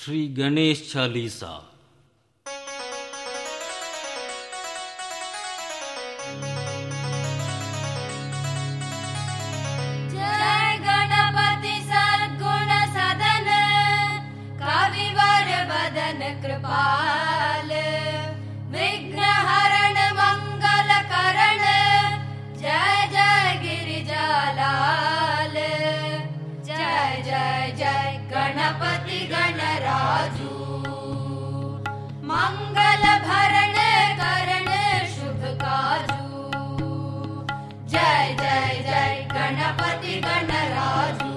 श्री गणेश चालीसा। जय गणपति सद्गुण सदन, कविवर बदन कृपाल, विघ्न हरण मंगल करण, जय जय गिरिजालाल। जय जय जय गणपति गणराजू, मंगल भरण करण शुभ काजू। जय जय जय गणपति गणराजू,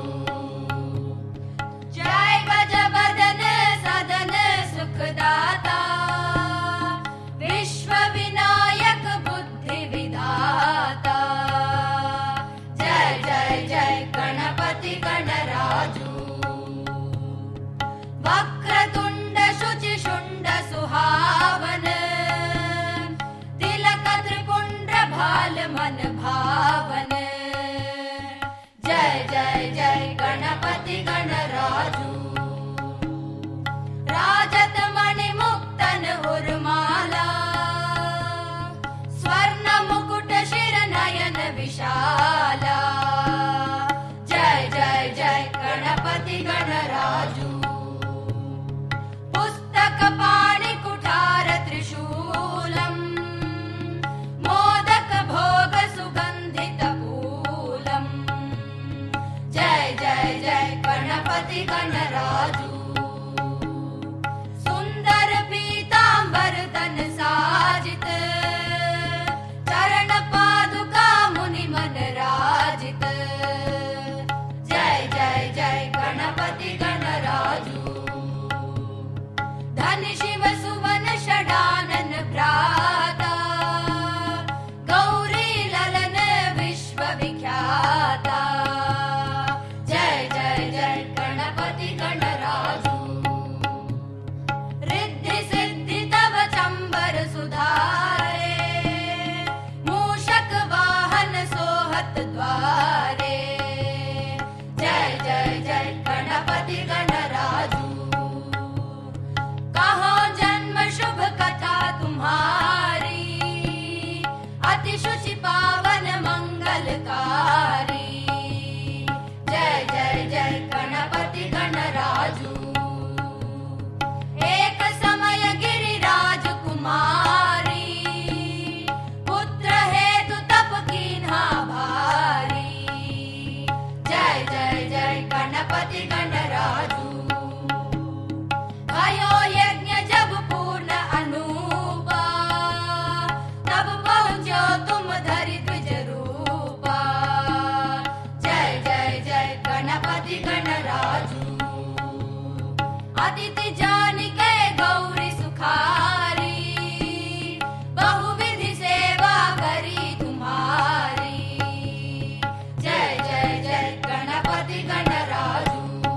जय गज बदन सदन सुखदाता, विश्व विनायक बुद्धि विधाता। जय जय जय गणपति गणराजू, वक्रतुंड शुचि शुंड सुहावन, तिलक त्रिपुंड्र भाल मन भावन। जय जय जय गणपति गणराजू, राजत मणि मुक्तन उर्माला, स्वर्ण मुकुट शिर नयन विशाला। जय जय जय गणपति गणराजू, पुस्तक पाणि कुठार त्रिशूलम, मोदक भोग सुगंधित फूलम। जय जय जय गणपति गणराजू, सुंदर पीतांबर तन साजित, चरण पादुका मुनि मन राजित। जय जय जय गणपति गणराजू, धन शिव सुवन षडानन भ्राता, गौरी ललन विश्व विख्याता। जय जय जय गणपति गणराजू, रिद्धि सिद्धि तव चंबर सुधारे, मूषक वाहन सोहत द्वारे। जय जय जय गणपति गणराजू, कहो जन्म शुभ कथा तुम्हारी, अति शुचि पावन मंगलकारी। जय जय जय गणपति गणराजू, एक समय गिरिराज कुमारी, पुत्र हेतु तप कीन्हा भारी। जय जय जय गणपति गणराजू, भयो यज्ञ जब पूर्ण अनूपा, तब पहुंचो तुम धरि द्विज रूपा। जय जय जय गणपति गणराजू, अतिथि जानिके गौरी सुखारी, बहुविधि सेवा करी तुम्हारी। जय जय जय गणपति गणराजू,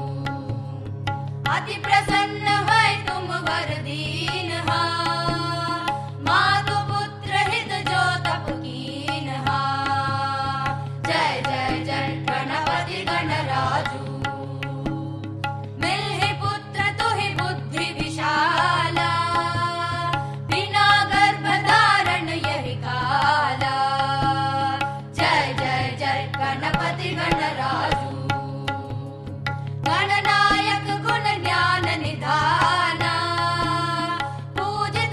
अति प्रसन्न है तुम वर दीन्हा, मातु पुत्र हित जो तप कीन्हा। जय जय जय गणपति गणराजू, मिलहि पुत्र तुहि बुद्धि विशाला, बिना गर्भ धारण यहि काला। जय जय जय गणपति गणराजू, गणनायक गुण ज्ञान निधाना, पूज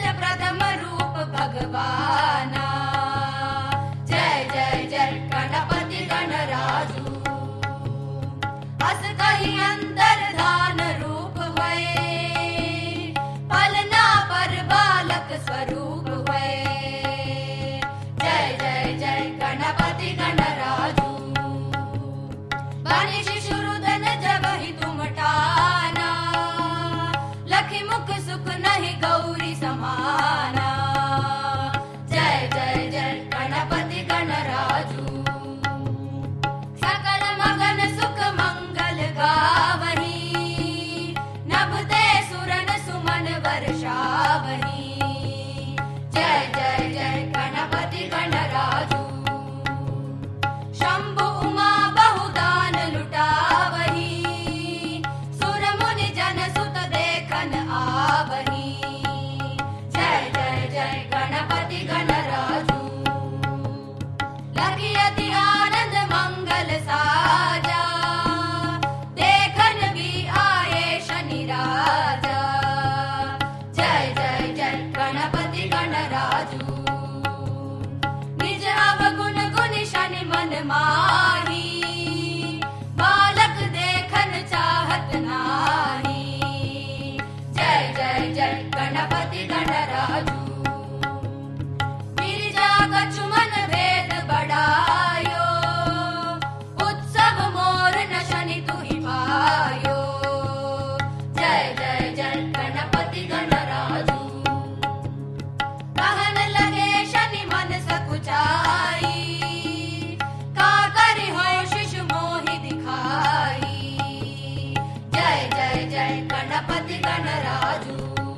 गणपति गणराजू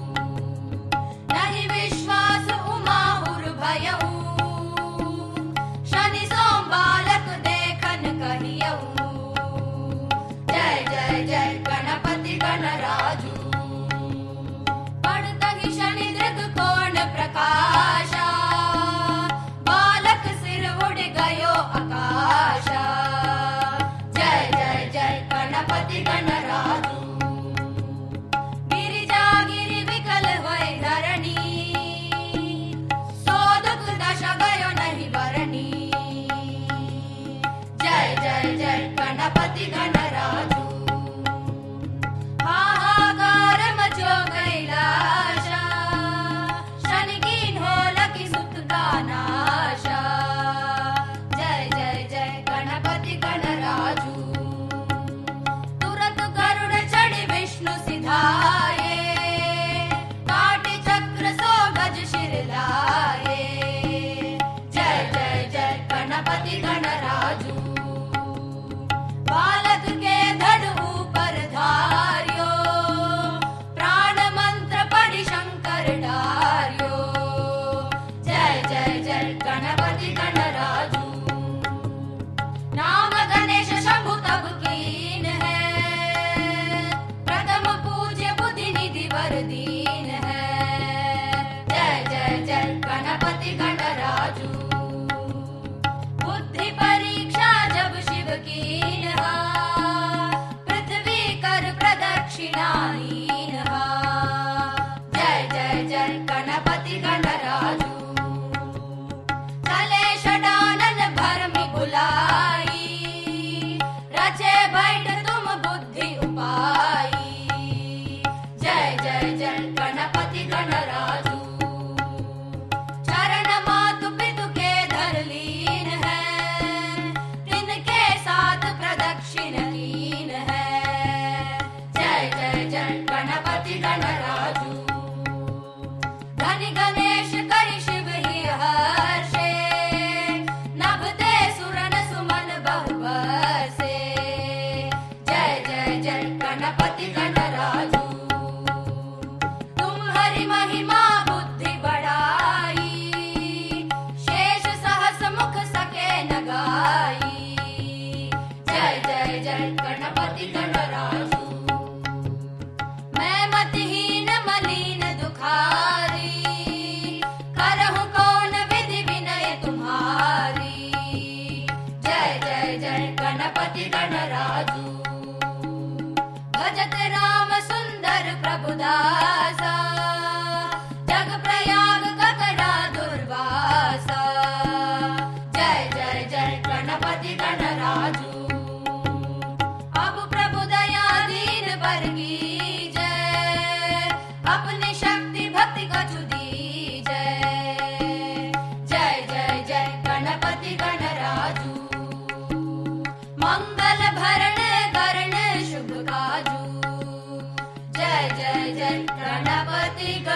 नहीं विश्वास उमाहुर भयऊ शनि सोम बालक देखन कहियऊ जय जय जय गणपति गणराजू पड़तहि शनि दृग कोण प्रकाशा बालक सिर उड़ गयो आकाशा जय जय जय गणपति गणराजू गिरिजा गिरि विकल होय धरणी सो दुख दशा गयो नहीं वरणी जय जय जय गणपति गणराजू हाहाकार मचो कैलाशा शनि कीन होलकी सुत का नाशा जय जय जय गणपति गणराजू तुरत गरुड़ चढ़ी विष्णु सिधाए काटे चक्र सो गज शिर लाए जय जय जय गणपति गणराजू बालक के धड़ ऊपर धार्यो प्राण मंत्र पढ़ि शंकर डार्यो जय जय जय गणपति गणराजू नाम गणेश शंभु तब कीन है प्रथम पूज्य बुद्धि निधि वर दीन है जय जय जय गणपति गणराजू बुद्धि परीक्षा जब शिव कीन पृथ्वी कर प्रदक्षिणाहीन जय जय जय गणपति गणराजू चले षडानन भरमि बुलाई रचे बैठ तुम बुद्धि उपाई जय जय जय गणपति गणराजू चरण मातु पितु के धर लीन है तिनके साथ प्रदक्षिण लीन है जय जय जय गणपति गणराजू धनि गणेश कहि शिव ही हर्षे नभते सुरन सुमन बहु बरसे जय जय जय गणपति गणराजू तुम हरि महिमा बुद्धि बढ़ाई शेष सहस मुख सके न गाई जय जय जय गणपति गणराजू मैं मतिहीन मलिन दुखारी करहु कौन विधि विनय तुम्हारी जय जय जय गणपति गणराजू भजत राम सुंदर प्रभुदासा जग प्रयाग ककड़ा दुर्वासा जय जय जय गणपति गणराजू अब प्रभु दया दीन पर कीजय अपनी शक्ति भक्ति कछु दीजय जय जय जय गणपति गणराजू मंगल भरण करण शुभ काजू जय जय जय गणपति